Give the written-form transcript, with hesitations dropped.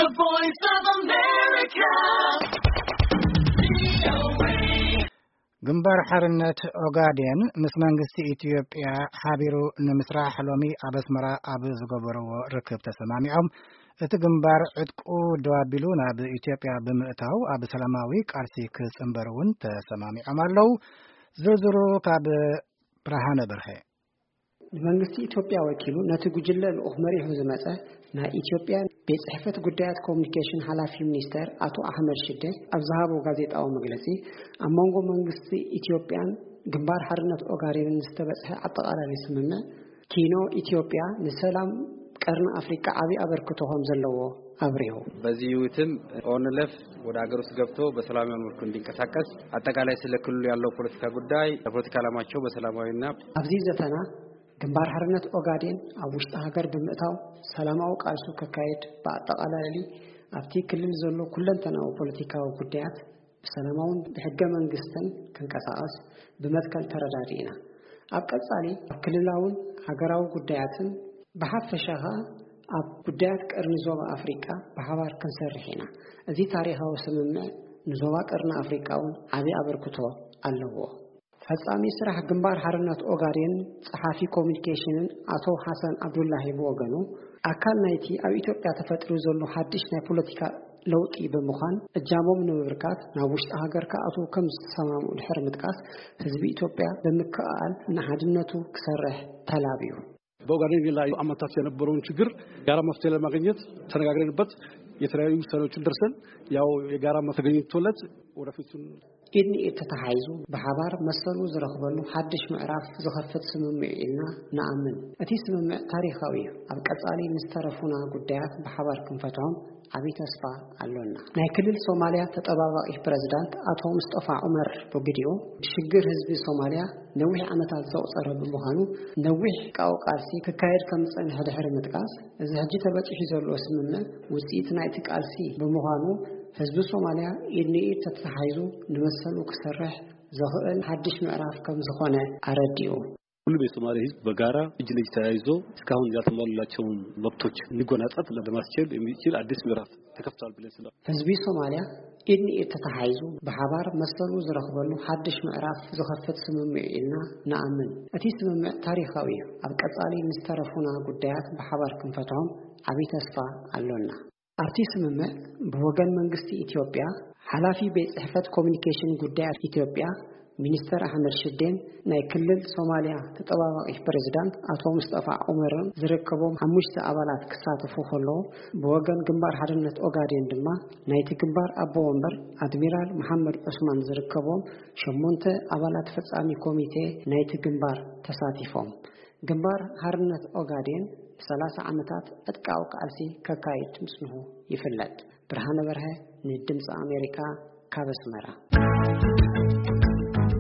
voice of America. ግንባር ሓርነት ኦጋዴን ምስ መንግስቲ ኢትዮጵያ ሓቢሩ ንምስራሕ ሎሚ ኣብ ኣስመራ ኣብ ዝገበረዎ ርክብ ተሰማሚዖም እቲ ግንባር ዕጥቁ ደዋቢሉ ናብ ኢትዮጵያ ብምእታው ኣብ ሰላማዊ ቃልሲ ክጽንበሩን ተሰማሚዖም ኣለው። ዝርዝሩ ካብ ብርሃነ በርሄ መንግስቲ ኢትዮጵያ ወኪሉ ነቲ ጉጅለ ልኡኽ መሪሑ ዝመጸ ናይ ኢትዮጵያ ቤት ጽሕፈት ጉዳያት ኮሙኒኬሽን ሓላፊ ሚኒስተር አቶ አህመድ ሽዴ ኣብ ዝሃቦ ጋዜጣዊ መግለጺ ኣብ መንጎ መንግስቲ ኢትዮጵያን ግንባር ሓርነት ኦጋዴን ዝተበጽሐ አጠቃላይ ስምምዕ ኪኖ ኢትዮጵያ ንሰላም ቀርኒ አፍሪካ ዓቢ አበርክቶ ከም ዘለዎ አብሪሁ በዚህ ውትም ኦንለፍ ወደ ሀገር ውስጥ ገብቶ በሰላማዊ መልኩ እንዲንቀሳቀስ አጠቃላይ ስለ ክልሉ ያለው ፖለቲካ ጉዳይ ፖለቲካ ዓላማቸው በሰላማዊና አብዚ ዘተና ግንባር ሓርነት ኦጋዴን ኣብ ውሽጢ ሃገር ብምእታው ሰላማዊ ቃልሱ ከካይድ በአጠቃላይ ኣብቲ ክልል ዘሎ ኩለንተናዊ ፖለቲካዊ ጉዳያት በሰላማውን ብሕገ መንግስትን ክንቀሳቀስ ብመትከል ተረዳዲና ኣብ ቀጻሊ ኣብ ክልላውን ሃገራዊ ጉዳያትን በሓፈሻኻ ኣብ ጉዳያት ቀርኒ ዞባ አፍሪካ በሓባር ክንሰርሕ ኢና እዚ ታሪኻዊ ስምምዕ ንዞባ ቀርኒ አፍሪካውን ዓቢ አበርክቶ ኣለዎ ፈጻሚ ስራሕ ግንባር ሓርነት ኦጋዴን ጸሓፊ ኮሙኒኬሽንን አቶ ሐሰን አብዱላሂ በወገኑ አካል ናይቲ ኣብ ኢትዮጵያ ተፈጥሮ ዘሎ ሓድሽ ናይ ፖለቲካ ለውጢ በመዃን እጃሞም ንምብርካት ናብ ውሽጢ ሃገር ከኣቱ ከም ዝተሰማምዑ ድሕሪ ምጥቃስ ህዝቢ ኢትዮጵያ ብምክኣል ንሓድነቱ ክሰርሕ ተላቢዩ በኦጋዴን ላይ አመታት የነበረውን ችግር ጋራ መፍትሄ ለማግኘት ተነጋግረንበት የተለያዩ ውሳኔዎችን ደርሰን ያው የጋራ መተገኝቶለት ወደፊቱን ኢድኒ ተተሓይዙ በሓባር መሰሉ ዝረኽበሉ ሓድሽ ምዕራፍ ዝኸፍት ስምምዕ ኢልና ንኣምን እቲ ስምምዕ ታሪኻዊ ኣብ ቀጻሊ ምስተረፉና ጉዳያት በሓባር ክንፈትሖም ዓቢ ተስፋ ኣሎና ናይ ክልል ሶማሊያ ተጠባባቂ ፕሬዝዳንት አቶ ሙስጠፋ ዑመር በግዲኦ ሽግር ህዝቢ ሶማሊያ ነዊሕ ዓመታት ዘውፀረ ብምዃኑ ነዊሕ ቃልሲ ክካየድ ከም ዝጸንሐ ድሕሪ ምጥቃስ እዚ ሕጂ ተበፂሑ ዘሎ ስምምዕ ውጽኢት ናይቲ ቃልሲ ብምዃኑ ህዝቢ ሶማሊያ ኢድኒኢድ ተተሓይዙ ንመሰሉ ክሰርሕ ዘኽእል ሓድሽ ምዕራፍ ከም ዝኾነ አረዲኡ ሁሉም የሶማሌ ህዝብ በጋራ እጅ ለእጅ ተያይዞ እስካሁን ያልተሟሉላቸውን መብቶች እንዲጎናጸፍ ለማስቻል የሚችል አዲስ ምዕራፍ ተከፍቷል ብለን ስለ ህዝቢ ሶማሊያ ኢድኒኢድ ተተሓይዙ በሓባር መሰሉ ዝረኽበሉ ሓድሽ ምዕራፍ ዝኸፍት ስምምዕ ኢልና ንኣምን እቲ ስምምዕ ታሪኻዊ ኣብ ቀጻሊ ምስተረፉና ጉዳያት በሓባር ክንፈትሖም ዓቢ ተስፋ ኣሎና ኣብቲ ስምምዕ ብወገን መንግስቲ ኢትዮጵያ ሓላፊ ቤት ጽሕፈት ኮሙኒኬሽን ጉዳያት ኢትዮጵያ ሚኒስተር አህመድ ሽዴን ናይ ክልል ሶማሊያ ተጠባባቂ ፕሬዝዳንት አቶ ሙስጠፋ ዑመርን ዝርከቦም 5 ኣባላት ክሳተፉ ከለዉ ብወገን ግንባር ሓርነት ኦጋዴን ድማ ናይቲ ግንባር ኣቦ ወንበር አድሚራል መሐመድ ዑስማን ዝርከቦም 8 ኣባላት ፈጻሚ ኮሚቴ ናይቲ ግንባር ተሳቲፎም ግንባር ሓርነት ኦጋዴን 30 ዓመታት ዕጥቃዊ ቃልሲ ከካይድ ምጽንሑ ይፍለጥ ብርሃነ በርሀ ንድምፂ አሜሪካ ካብ ኣስመራ